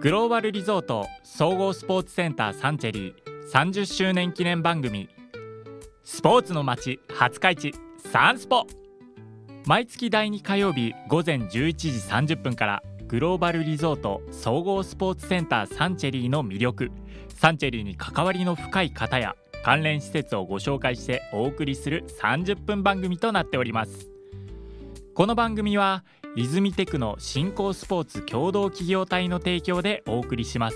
グローバルリゾート総合スポーツセンターサンチェリー30周年記念番組、スポーツの街廿日市サンスポ。毎月第2火曜日午前11時30分からグローバルリゾート総合スポーツセンターサンチェリーの魅力、サンチェリーに関わりの深い方や関連施設をご紹介してお送りする30分番組となっております。この番組は泉テクノ新興スポーツ共同企業体の提供でお送りします。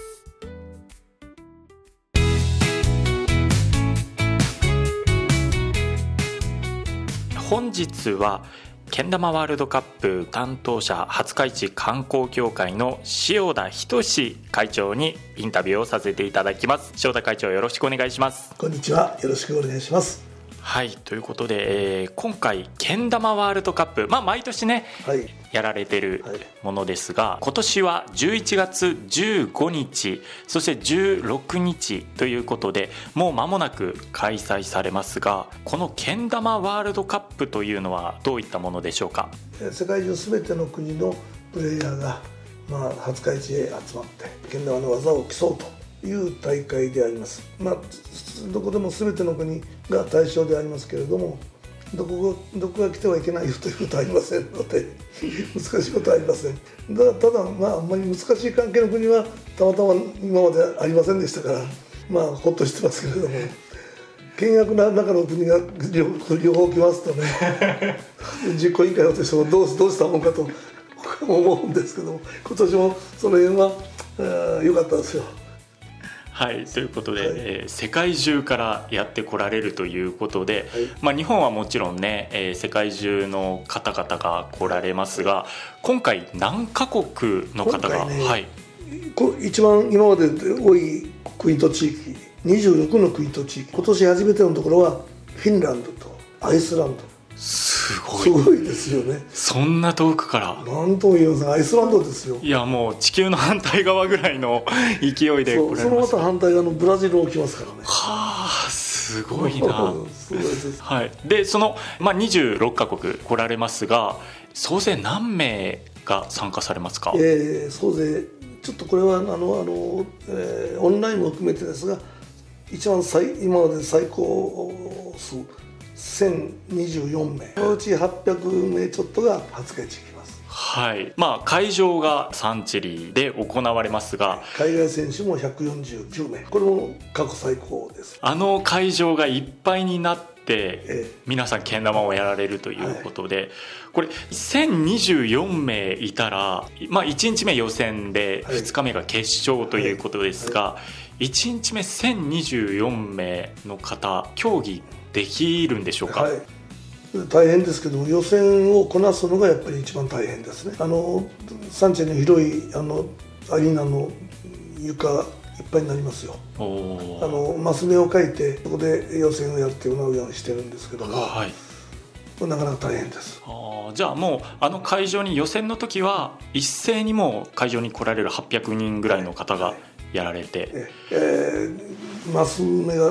本日はけん玉ワールドカップ担当者廿日市観光協会の塩田仁会長にインタビューをさせていただきます。塩田会長、よろしくお願いします。 こんにちは、よろしくお願いします。 はい、ということで、今回けん玉ワールドカップ、毎年ね、やられてるものですが、今年は11月15日そして16日ということで、もう間もなく開催されますが、このけん玉ワールドカップというのはどういったものでしょうか。 世界中すべての国のプレイヤーが、廿日市へ集まってけん玉の技を競うという大会であります。どこでも全ての国が対象でありますけれども、どこが来てはいけないよということはありませんので難しいことはありません。ただあんまり難しい関係の国はたまたま今までありませんでしたから、ほっとしてますけれども、険悪な中の国が両方来ますとね実行委員会としてもどうしたもんかと思うんですけども、今年もその辺は良かったですよ。 はい、ということで、世界中からやってこられるということで、日本はもちろんね、世界中の方々が来られますが、今回何カ国の方が、 一番今まで多い国と地域、26の国と地域、今年初めてのところはフィンランドとアイスランド。 すごいですよね。 そんな遠くから。 なんとも言いません、アイスランドですよ。 いや、もう地球の反対側ぐらいの勢いで来られます。 そのまた反対側のブラジルも来ますからね。 はあ、すごいなすごいです。 で、その、26カ国来られますが、総勢何名が参加されますか。 総勢ちょっとこれはオンラインも含めてですが、一番今まで最高数1024名、そのうち800名ちょっとが廿日市行きます。 はい、会場がサンチェリーで行われますが、 海外選手も149名、これも過去最高です。 会場がいっぱいになって、皆さんけん玉をやられるということで、これ1024名いたら、1日目予選で2日目が決勝ということですが、1日目1024名の方、競技できるんでしょうか。 大変ですけど、予選をこなすのがやっぱり一番大変ですね。サンチェの広いアリーナの床いっぱいになりますよ。マス目を書いてそこで予選をやってもらうようにしてるんですけども、なかなか大変です。 じゃあもう会場に予選の時は一斉にもう会場に来られる800人ぐらいの方がやられて、マス目が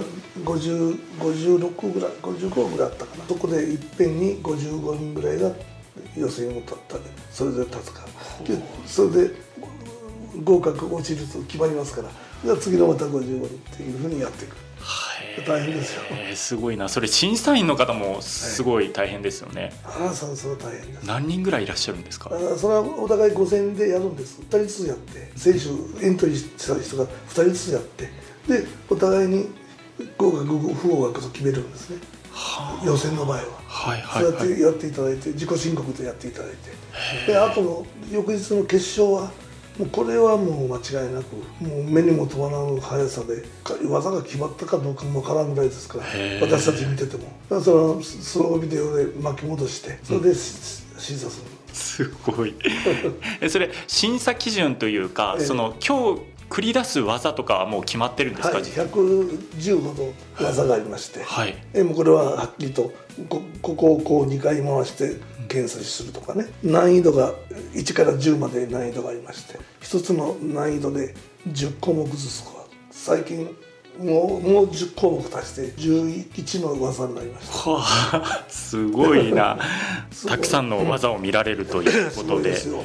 56ぐらい55ぐらいあったかな。そこでいっぺんに55人ぐらいが予選を立ったで、それで立つかで、それで合格落ちると決まりますから、じゃあ次のまた55人っていうふうにやっていく。大変ですよ。すごいな。それ審査員の方もすごい大変ですよね。 そう大変です。 何人ぐらいいらっしゃるんですか。 それはお互い5戦でやるんです。2人ずつやって、選手エントリーした人が2人ずつやって、でお互いに合格不合格と決めるんですね。予選の場合は、そうやってやっていただいて、自己申告でやっていただいて、であとの翌日の決勝はもうこれはもう間違いなく、もう目にも留まらぬ速さで技が決まったかどうかもわからんぐらいですから、私たち見てても。だからそのスロービデオで巻き戻して、それで審査する。 すごいそれ審査基準というか、その今日繰り出す技とかはもう決まってるんですか。 110ほど技がありまして、もうこれははっきりとここをこう2回回して検査するとかね、難易度が1から10まで難易度がありまして、1つの難易度で10項目ずつスコア、最近もう10項目足して11の技になりました。 すごいなたくさんの技を見られるということで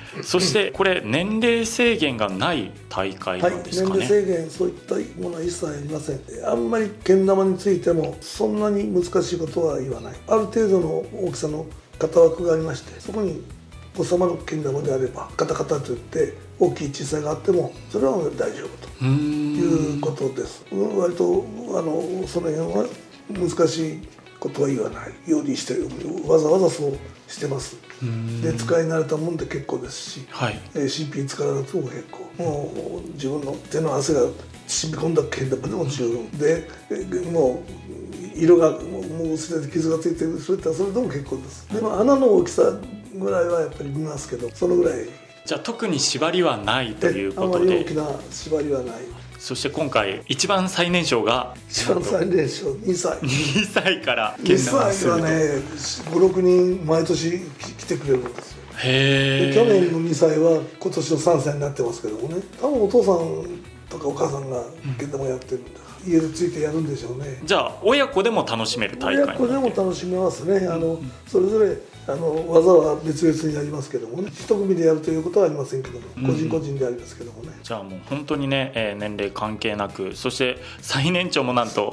そしてこれ年齢制限がない大会なんですかね。 はい、年齢制限そういったものは一切ありません。あんまりけん玉についてもそんなに難しいことは言わない。ある程度の大きさの型枠がありまして、そこに収まるけん玉であればカタカタといって大きい小さいがあってもそれは大丈夫ということです。割とその辺は難しいことは言わないようにしてる。わざわざそうしてます。で使い慣れたもんで結構ですし、はい、CP 使わなくても結構、もう自分の手の汗が染み込んだけん玉でも十分で、もう色がもう薄れて傷がついてる、それでも結構です。でも穴の大きさぐらいはやっぱり見ますけど、そのぐらい。 じゃあ特に縛りはないということで、 あまり大きな縛りはない。 そして今回一番最年少が 2歳 2歳からけん玉すると。 2歳はね 5,6 人毎年来てくれるんですよ。 へー。 去年の2歳は今年の3歳になってますけどもね、多分お父さんとかお母さんがけん玉やってるんで、家でついてやるんでしょうね。 じゃあ親子でも楽しめる大会。 親子でも楽しめますね。それぞれ技は別々にやりますけどもね、一組でやるということはありませんけども、個人個人でありますけどもね。 じゃあもう本当にね、年齢関係なく、そして最年長もなんと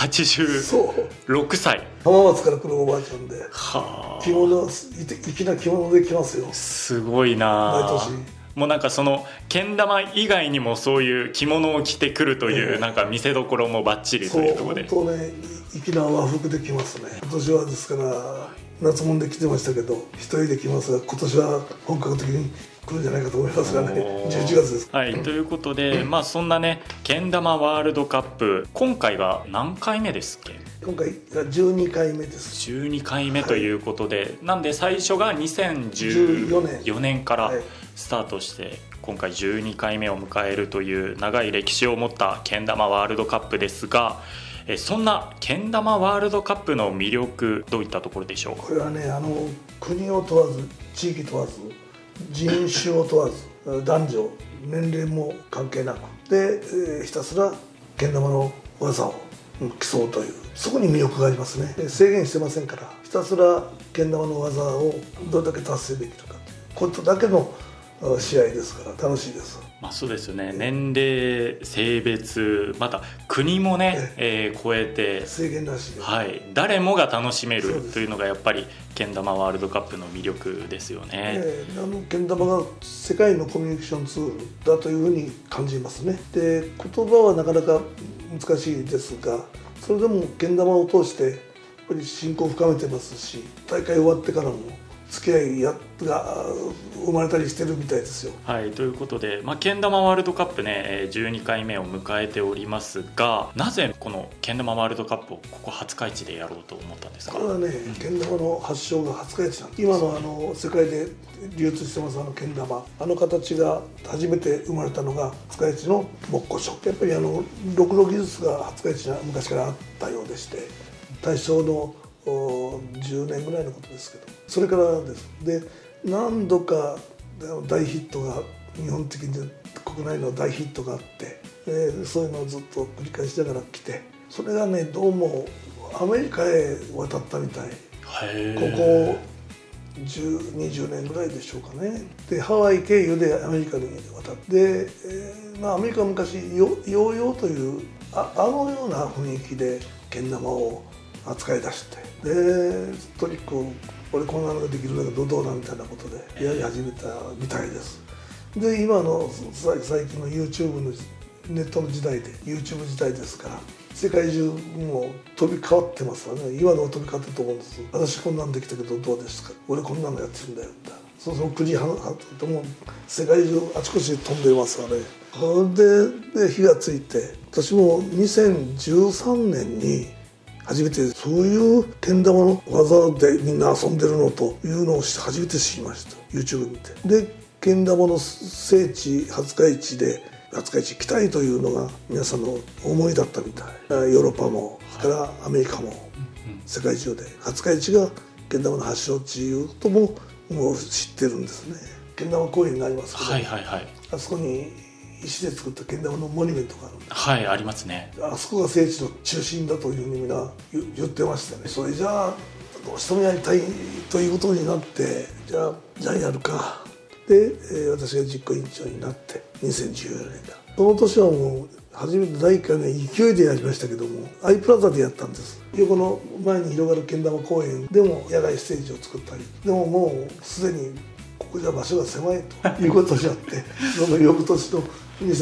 86歳、 浜松から来るおばあちゃんで、 はあ、 粋な着物で来ますよ。 すごいな。毎年もうなんかそのけん玉以外にもそういう着物を着てくるという、なんか見せどころもバッチリというところで、 本当ね粋な和服で来ますね。今年はですから夏物で来てましたけど一人で来ますが、今年は本格的に来るんじゃないかと思いますがね。11月です。 はい、ということで、そんなねけん玉ワールドカップ、今回が何回目ですっけ？ 今回が12回目です。 12回目ということで、はい、なんで最初が2014年からスタートして、はい、今回12回目を迎えるという長い歴史を持ったけん玉ワールドカップですが、そんなけん玉ワールドカップの魅力、どういったところでしょうか？ これはね、国を問わず地域問わず人種を問わず男女年齢も関係なくで、ひたすらけん玉の技を競うという、そこに魅力がありますね。制限してませんから、ひたすらけん玉の技をどれだけ達成できるかということだけの試合ですから楽しいです。 そうですよね。年齢、性別、また国もね、超えて制限なしで、 はい、誰もが楽しめるというのがやっぱりけん玉ワールドカップの魅力ですよね。 けん玉が世界のコミュニケーションツールだというふうに感じますね。で、言葉はなかなか難しいですが、それでもけん玉を通してやっぱり親交を深めてますし、大会終わってからも付き合いが生まれたりしてるみたいですよ。 はい、ということで、けん玉ワールドカップね、12回目を迎えておりますが、なぜこのけん玉ワールドカップをここ廿日市でやろうと思ったんですか？ これはね、けん玉の発祥が廿日市なんです。今の世界で流通してますけん玉、形が初めて生まれたのが廿日市の木工所。やっぱりろくろ技術が廿日市には昔からあったようでして、大正の10年ぐらいのことですけど、それからです。で、何度か大ヒットが日本的に国内の大ヒットがあって、そういうのをずっと繰り返しながら来て、それがねどうもアメリカへ渡ったみたい。ここ20年ぐらいでしょうかね。で、ハワイ経由でアメリカに渡って、アメリカは昔ヨーヨーというのような雰囲気でけん玉を扱い出して、でトリックを俺こんなのができるんだけどどうだみたいなことでやり始めたみたいです。で、今の最近の YouTube のネットの時代で YouTube 時代ですから、世界中も飛び交ってますわね。今のは飛び交ってると思うんです。私こんなんできたけどどうですか、俺こんなのやってるんだよみたいな、その国はとも世界中あちこちで飛んでますわね。で火がついて、私も2013年に初めてそういうけん玉の技でみんな遊んでるのというのを初めて知りました。 YouTube 見て。で、けん玉の聖地廿日市で廿日市来たいというのが皆さんの思いだったみたい。ヨーロッパもそれからアメリカも世界中で廿日市がけん玉の発祥地いうこともう知ってるんですね。けん玉公園がありますけど、あそこに石で作ったけん玉のモニュメントがあるんです。 はい、ありますね。 あそこが聖地の中心だというふうにみんな言ってましたね。それじゃあどうしてもやりたいということになって、じゃあやるかで、私が実行委員長になって2014年からその年はもう初めて第1回目勢いでやりましたけどもアイプラザでやったんです。横の前に広がるけん玉公園でも野外ステージを作ったり、でももうすでにここじゃ場所が狭いということになってその翌年の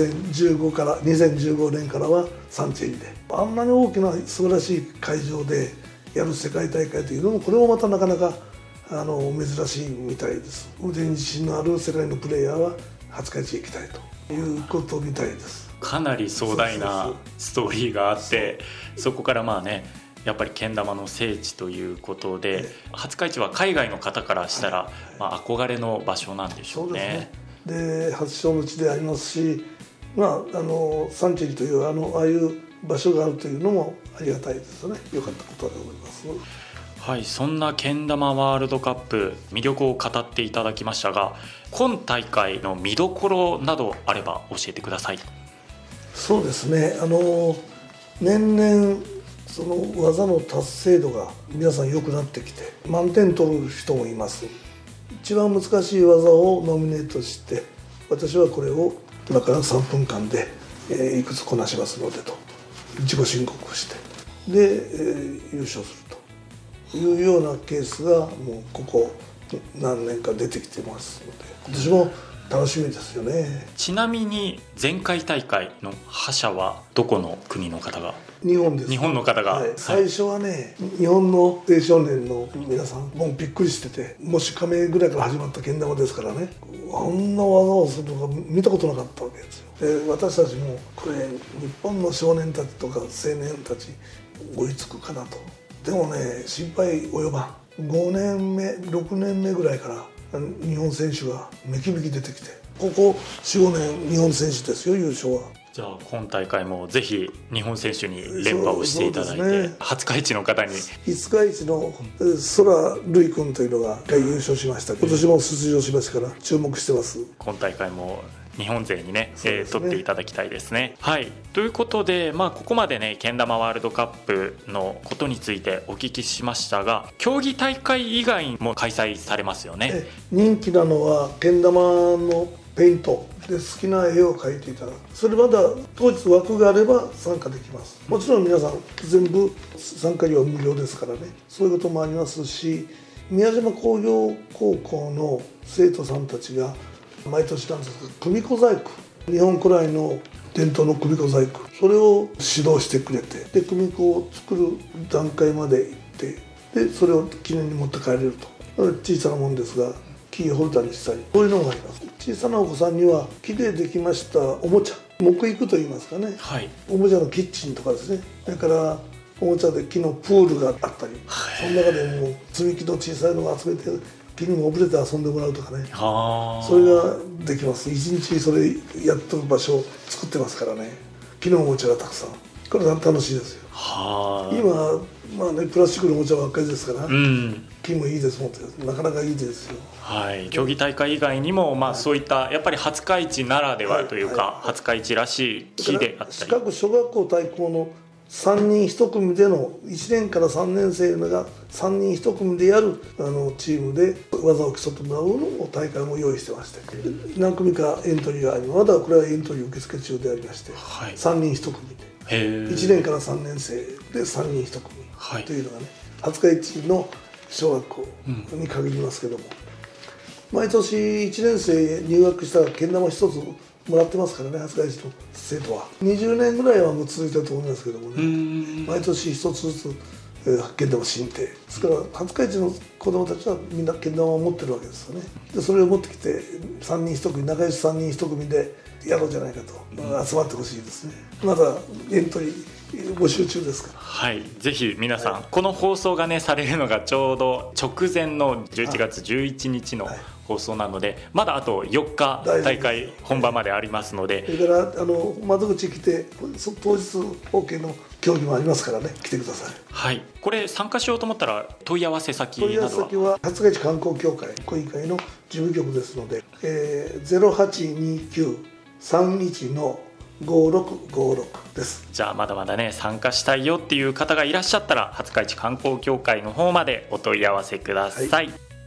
2015年からはサンチェリであんなに大きな素晴らしい会場でやる世界大会というのもこれもまたなかなか珍しいみたいです。腕に自信のある世界のプレイヤーは廿日市へ行きたいということみたいです。 かなり壮大なストーリーがあって、そこからまあねやっぱりけん玉の聖地ということで、廿日市は海外の方からしたら、まあ、憧れの場所なんでしょうね。 そうですね。で発祥の地でありますし、まあ、サンチェリというああいう場所があるというのもありがたいですね。良かったことだと思います。 はい、そんなけん玉ワールドカップ魅力を語っていただきましたが、今大会の見どころなどあれば教えてください。 そうですね、年々その技の達成度が皆さん良くなってきて満点取る人もいます。一番難しい技をノミネートして、私はこれを今から3分間で、いくつこなしますのでと自己申告をしてで、優勝するというようなケースがもうここ何年か出てきてますので、今年も楽しみですよね。 ちなみに前回大会の覇者はどこの国の方が？ 日本です。 日本の方が、 はい、最初はね、日本の青少年の皆さんもうびっくりしてて、もし亀ぐらいから始まったけん玉ですからね、あんな技をするのが見たことなかったわけですよ。で私たちもこれ日本の少年たちとか青年たち追いつくかなと。でもね、心配及ばん。5年目6年目ぐらいから日本選手がめきめき出てきて、ここ 4,5 年日本選手ですよ、優勝は。 じゃあ今大会もぜひ日本選手に連覇をしていただいて、ね、廿日市の方に五日市の空瑠衣君というのが優勝しました。今年も出場しましたから注目してます。 今大会も日本勢にね、取っていただきたいですね。はい、ということで、ここまでねけん玉ワールドカップのことについてお聞きしましたが、競技大会以外も開催されますよね。 人気なのはけん玉のペイントで好きな絵を描いていただく。それまだ当日枠があれば参加できます。もちろん皆さん全部参加料は無料ですからね。そういうこともありますし、宮島工業高校の生徒さんたちが毎年なんですけど、組子細工、日本古来の伝統の組子細工、それを指導してくれて、で組子を作る段階まで行って、でそれを記念に持って帰れると。小さなもんですがキーホルダーにしたり、こういうのがあります。小さなお子さんには木でできましたおもちゃ、木育といいますかね、はい、おもちゃのキッチンとかですね、それからおもちゃで木のプールがあったり、その中でもう積み木の小さいのを集めて木にもぶれて遊んでもらうとかね、それができます。一日それやっとる場所を作ってますからね。木のおもちゃがたくさん、これが楽しいですよ。今プラスチックのおもちゃばっかりですから、木もいいですもんって、なかなかいいですよ。 はい、競技大会以外にも、そういったやっぱり廿日市ならではというか、廿日市らしい木であったり、 四国小学校対抗の3人1組での1年から3年生が3人1組でやるチームで技を競ってもらうのを大会も用意してまして、何組かエントリーがあります。まだこれはエントリー受付中でありまして、3人1組で1年から3年生で3人1組というのがね、廿日市の小学校に限りますけども、毎年1年生入学したらけん玉1つもらってますからね、廿日市の生徒は。20年ぐらいはもう続いてると思いますけどもね、毎年1つずつけん玉進呈ですから、廿日市の子どもたちはみんなけん玉を持ってるわけですよね。でそれを持ってきて3人1組、仲良し3人1組でやろうじゃないかと、集まってほしいですね。まだエントリー募集中ですから。 はい、ぜひ皆さん、この放送がねされるのがちょうど直前の11月11日の放送なので、まだあと4日大会本番までありますので、 それから窓口来て当日 OK の競技もありますからね、来てください。 はい、これ参加しようと思ったら問い合わせ先などは？ 問い合わせ先は廿日市観光協会小委員会の事務局ですので、0829-31-5656です。 じゃあまだまだね参加したいよっていう方がいらっしゃったら、廿日市観光協会の方までお問い合わせください。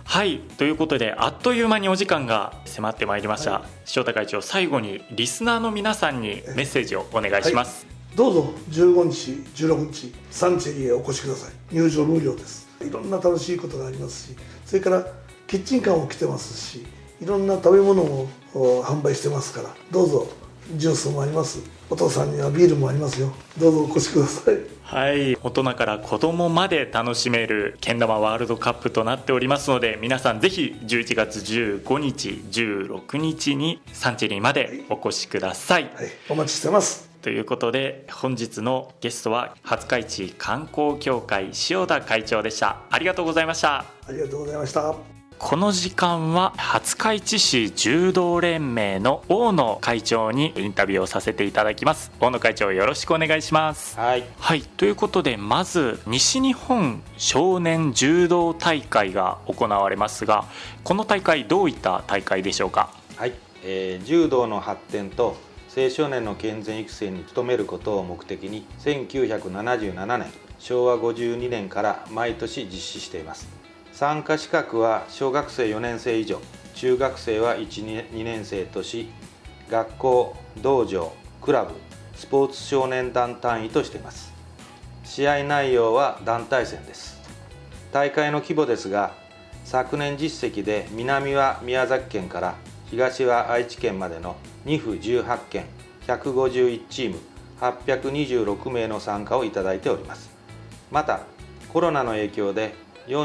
はい、ということであっという間にお時間が迫ってまいりました、 はい、 塩田会長、最後にリスナーの皆さんにメッセージをお願いします。 どうぞ15日16日サンチェリーへお越しください。入場無料です。いろんな楽しいことがありますし、それからキッチンカーも来てますし、いろんな食べ物も販売してますから、どうぞ。ジュースもあります。お父さんにはビールもありますよ。どうぞお越しください。 はい、大人から子供まで楽しめるけん玉ワールドカップとなっておりますので、皆さんぜひ11月15日16日にサンチェリーまでお越しください。 はい、お待ちしてます。 ということで本日のゲストは廿日市観光協会塩田会長でした。ありがとうございました。 ありがとうございました。 この時間は廿日市市柔道連盟の大野会長にインタビューをさせていただきます。大野会長、よろしくお願いします。 はい、 はい、ということでまず西日本少年柔道大会が行われますが、この大会どういった大会でしょうか。 はい、柔道の発展と青少年の健全育成に努めることを目的に1977年昭和52年から毎年実施しています。参加資格は小学生4年生以上、中学生は1、2年生とし、学校、道場、クラブ、スポーツ少年団単位としています。試合内容は団体戦です。大会の規模ですが、昨年実績で南は宮崎県から東は愛知県までの2府18県、151チーム、826名の参加をいただいております。また、コロナの影響で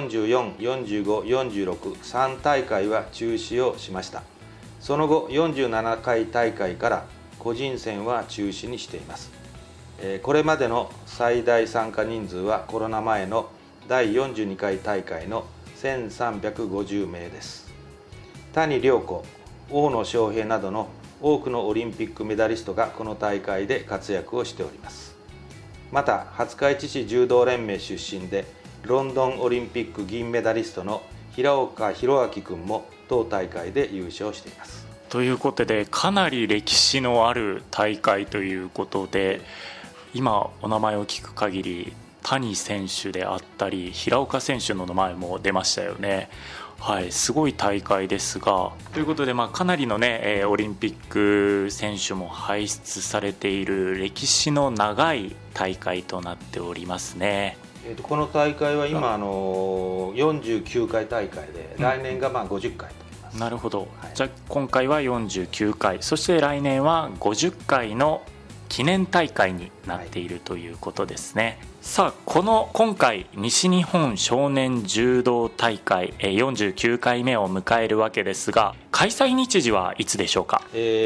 44、45、46、3大会は中止をしました。その後、47回大会から個人戦は中止にしています。これまでの最大参加人数はコロナ前の第42回大会の1350名です。谷亮子、大野将平などの多くのオリンピックメダリストがこの大会で活躍をしております。また、廿日市市柔道連盟出身でロンドンオリンピック銀メダリストの平岡弘明君も当大会で優勝しています。 ということでかなり歴史のある大会ということで、今お名前を聞く限り谷選手であったり平岡選手の名前も出ましたよね。はい、すごい大会ですが、ということで、かなりのね、オリンピック選手も輩出されている歴史の長い大会となっておりますね。 この大会は今49回大会で、来年が50回と言います。 なるほど、 はい、 じゃあ今回は49回、そして来年は50回の記念大会になっているということですね。はい、さあ今回西日本少年柔道大会49回目を迎えるわけですが、開催日時はいつでしょうか。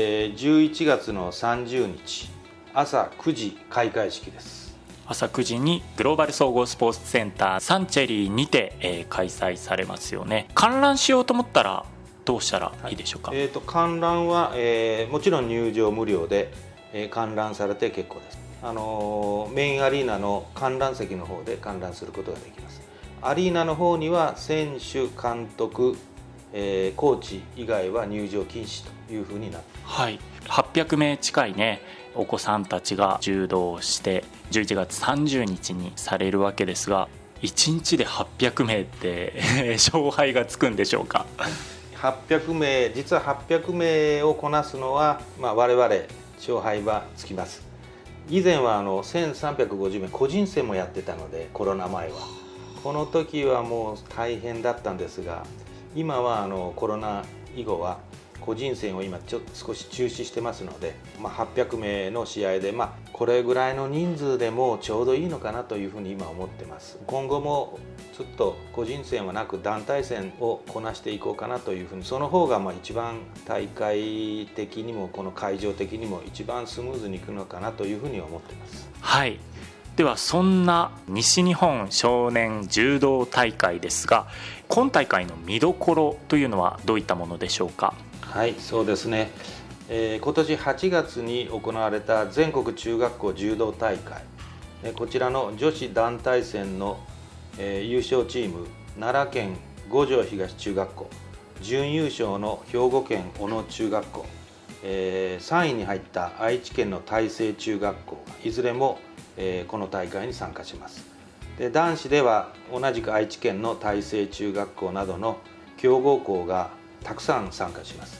11月の30日朝9時開会式です。 朝9時にグローバル総合スポーツセンターサンチェリーにて、開催されますよね。観覧しようと思ったらどうしたらいいでしょうか。 観覧は、もちろん入場無料で、観覧されて結構です。メインアリーナの観覧席の方で観覧することができます。アリーナの方には選手、監督、コーチ以外は入場禁止というふうになっています。 はい、800名近いねお子さんたちが柔道をして11月30日にされるわけですが、1日で800名って勝敗がつくんでしょうか。 800名、実は800名をこなすのは、我々勝敗はつきます。以前は1350名個人戦もやってたので、コロナ前はこの時はもう大変だったんですが、今はコロナ以後は個人戦を今少し中止してますので、800名の試合で、これぐらいの人数でもちょうどいいのかなというふうに今思ってます。今後もちょっと個人戦はなく団体戦をこなしていこうかなというふうに、その方が一番大会的にもこの会場的にも一番スムーズにいくのかなというふうに思ってます。 はい、ではそんな西日本少年柔道大会ですが、今大会の見どころというのはどういったものでしょうか。 はい、そうですね、今年8月に行われた全国中学校柔道大会、こちらの女子団体戦の、優勝チーム奈良県五条東中学校、準優勝の兵庫県小野中学校、3位に入った愛知県の大成中学校、いずれも、この大会に参加します。で、男子では同じく愛知県の大成中学校などの強豪校がたくさん参加します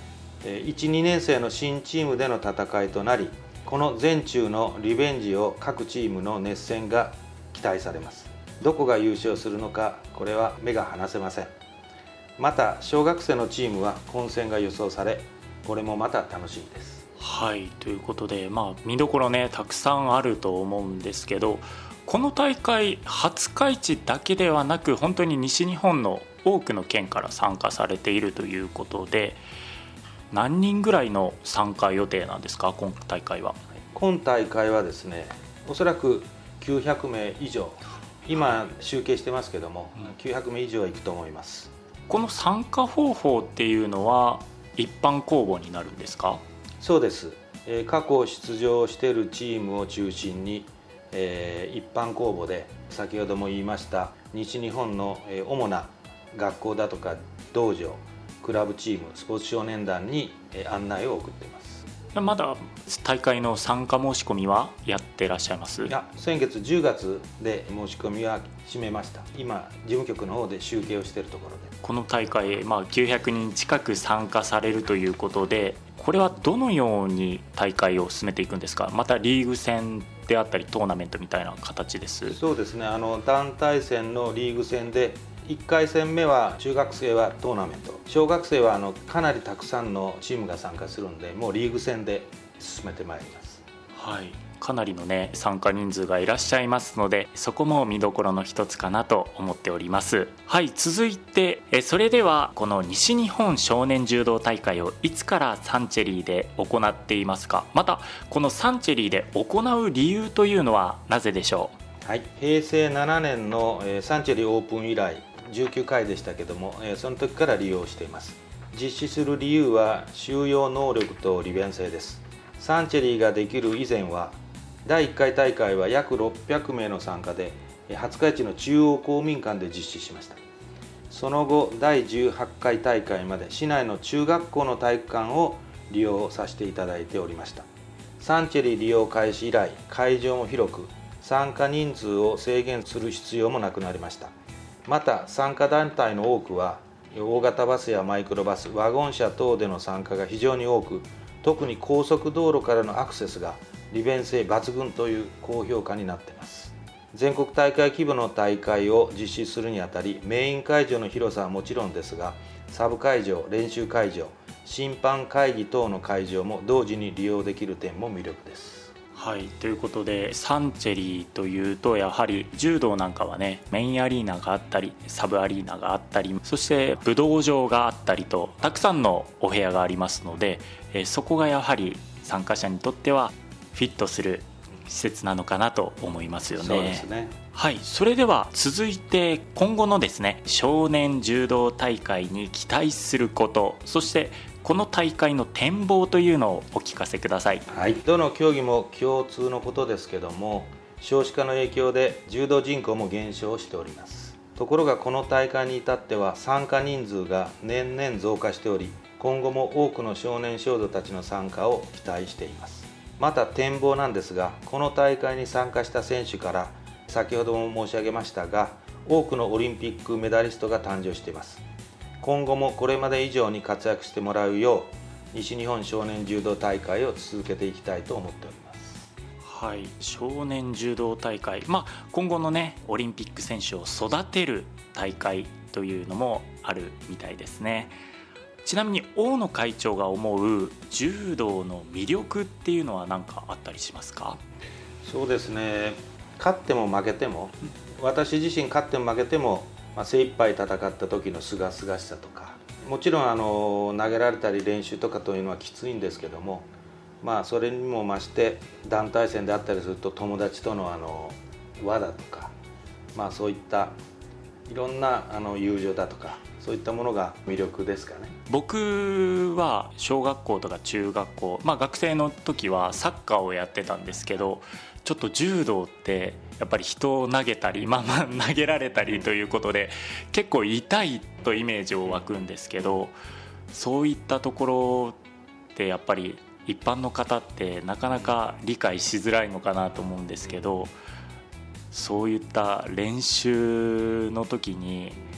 。1、2年生の新チームでの戦いとなり、この全中のリベンジを各チームの熱戦が期待されます。どこが優勝するのか、これは目が離せません。また小学生のチームは混戦が予想され、これもまた楽しみです。 はい、ということで、見どころねたくさんあると思うんですけど、この大会廿日市だけではなく本当に西日本の多くの県から参加されているということで、何人ぐらいの参加予定なんですか、今大会は。 今大会はですね、おそらく900名以上、今集計してますけども、900名以上はいくと思います。 この参加方法っていうのは一般公募になるんですか？ そうです。過去出場しているチームを中心に、一般公募で先ほども言いました西日本の主な学校だとか道場、クラブチーム、スポーツ少年団に案内を送っています。 まだ大会の参加申し込みはやってらっしゃいます？ いや、先月10月で申し込みは閉めました。今事務局の方で集計をしているところで。 この大会、900人近く参加されるということで、これはどのように大会を進めていくんですか？またリーグ戦であったりトーナメントみたいな形です？ そうですね、団体戦のリーグ戦で1回戦目は中学生はトーナメント、小学生はかなりたくさんのチームが参加するんで、もうリーグ戦で進めてまいります。 はい、かなりのね参加人数がいらっしゃいますので、そこも見どころの一つかなと思っております。はい、続いてそれではこの西日本少年柔道大会をいつからサンチェリーで行っていますか？またこのサンチェリーで行う理由というのはなぜでしょう？ はい、平成7年のサンチェリーオープン以来19回でしたけども、その時から利用しています。実施する理由は収容能力と利便性です。サンチェリーができる以前は第1回大会は約600名の参加で廿日市の中央公民館で実施しました。その後第18回大会まで市内の中学校の体育館を利用させていただいておりました。サンチェリー利用開始以来、会場も広く参加人数を制限する必要もなくなりました。また参加団体の多くは大型バスやマイクロバス、ワゴン車等での参加が非常に多く、特に高速道路からのアクセスが利便性抜群という高評価になっています。全国大会規模の大会を実施するにあたり、メイン会場の広さはもちろんですが、サブ会場、練習会場、審判会議等の会場も同時に利用できる点も魅力です。 はい、ということでサンチェリーというとやはり柔道なんかはね、メインアリーナがあったりサブアリーナがあったり、そして武道場があったりとたくさんのお部屋がありますので、そこがやはり参加者にとってはフィットする施設なのかなと思いますよね。 そうですね。 はい、それでは続いて今後のですね少年柔道大会に期待すること、そしてこの大会の展望というのをお聞かせください。 はい、どの競技も共通のことですけども、少子化の影響で柔道人口も減少しております。ところがこの大会に至っては参加人数が年々増加しており、今後も多くの少年少女たちの参加を期待しています。また展望なんですが、この大会に参加した選手から先ほども申し上げましたが、多くのオリンピックメダリストが誕生しています。今後もこれまで以上に活躍してもらうよう西日本少年柔道大会を続けていきたいと思っております。 はい、少年柔道大会、今後のねオリンピック選手を育てる大会というのもあるみたいですね。ちなみに大野会長が思う柔道の魅力っていうのは何かあったりしますか？ そうですね、勝っても負けても、私自身勝っても負けても精一杯戦った時のすがすがしさとか、もちろん投げられたり練習とかというのはきついんですけども、それにも増して団体戦であったりすると友達との輪だとか、そういったいろんな友情だとか、そういったものが魅力ですかね。 僕は小学校とか中学校、学生の時はサッカーをやってたんですけど、ちょっと柔道ってやっぱり人を投げたり、投げられたりということで結構痛いとイメージを湧くんですけど、そういったところってやっぱり一般の方ってなかなか理解しづらいのかなと思うんですけど、そういった練習の時に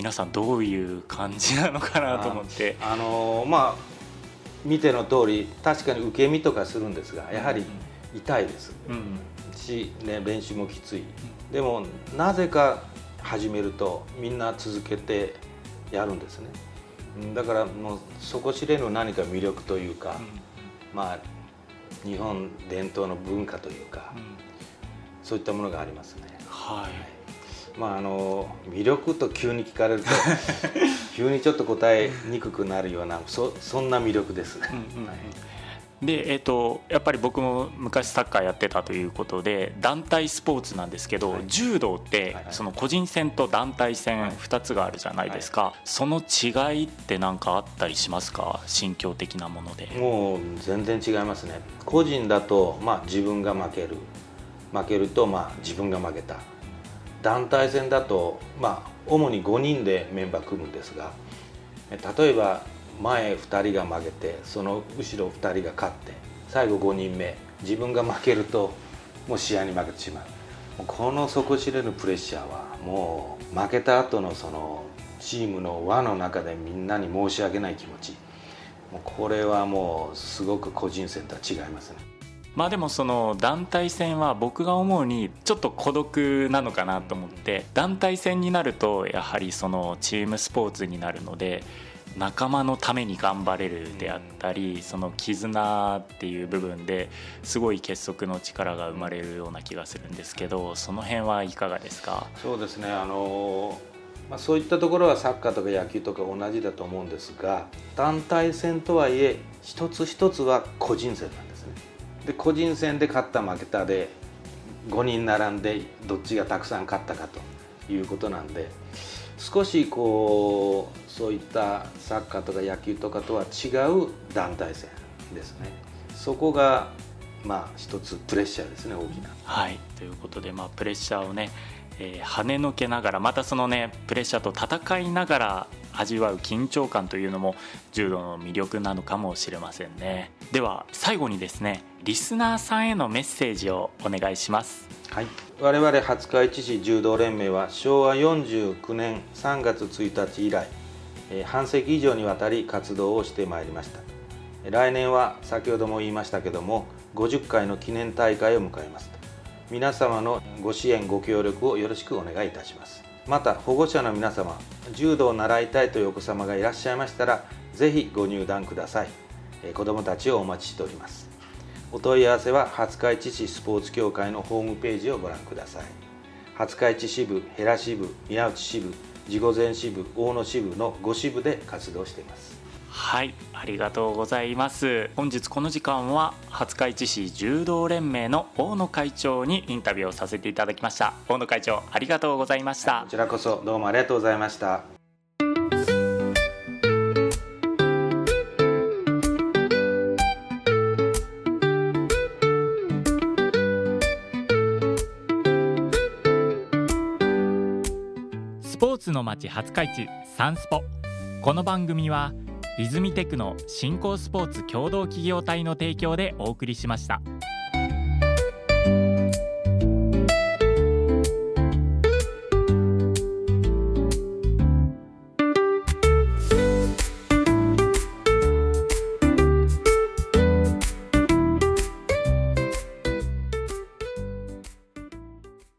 皆さんどういう感じなのかなと思って。 見ての通り確かに受け身とかするんですが、やはり痛いです、し、練習もきつい、でもなぜか始めるとみんな続けてやるんですね。だからもう底知れぬ何か魅力というか、日本伝統の文化というか、そういったものがありますね。魅力と急に聞かれると急にちょっと答えにくくなるようなそんな魅力です。 でやっぱり僕も昔サッカーやってたということで団体スポーツなんですけど、柔道ってその個人戦と団体戦2つがあるじゃないですか、その違いって何かあったりしますか？心境的なもので。 もう全然違いますね。個人だと、自分が負けると自分が負けた。団体戦だと、主に5人でメンバー組むんですが、例えば前2人が負けてその後ろ2人が勝って最後5人目自分が負けるともう試合に負けてしまう。この底知れぬプレッシャーはもう負けた後のそのチームの輪の中でみんなに申し訳ない気持ち、これはもうすごく個人戦とは違いますね。 でもその団体戦は僕が思うにちょっと孤独なのかなと思って、団体戦になるとやはりそのチームスポーツになるので仲間のために頑張れるであったり、その絆っていう部分ですごい結束の力が生まれるような気がするんですけど、その辺はいかがですか？ そうですね、そういったところはサッカーとか野球とか同じだと思うんですが、団体戦とはいえ一つ一つは個人戦なんですね。で個人戦で勝った負けたで5人並んでどっちがたくさん勝ったかということなんで、少しそういったサッカーとか野球とかとは違う団体戦ですね。そこが一つプレッシャーですね、大きな。 ということでプレッシャーをね、跳ねのけながらまたそのねプレッシャーと戦いながら味わう緊張感というのも柔道の魅力なのかもしれませんね。では最後にですね、リスナーさんへのメッセージをお願いします。 我々廿日市市柔道連盟は昭和49年3月1日以来半世紀以上にわたり活動をしてまいりました。来年は先ほども言いましたけども50回の記念大会を迎えます。皆様のご支援ご協力をよろしくお願いいたします。また保護者の皆様、柔道を習いたいというお子様がいらっしゃいましたらぜひご入団ください。子どもたちをお待ちしております。お問い合わせは廿日市市スポーツ協会のホームページをご覧ください。廿日市支部、平支部、宮内支部、地御前支部、大野支部の5支部で活動しています。 ありがとうございます。本日この時間は廿日市市柔道連盟の大野会長にインタビューをさせていただきました。大野会長、ありがとうございました。 こちらこそどうもありがとうございました。 スポーツの街廿日市サンスポ。この番組は泉テクノ振興スポーツ共同企業体の提供でお送りしました。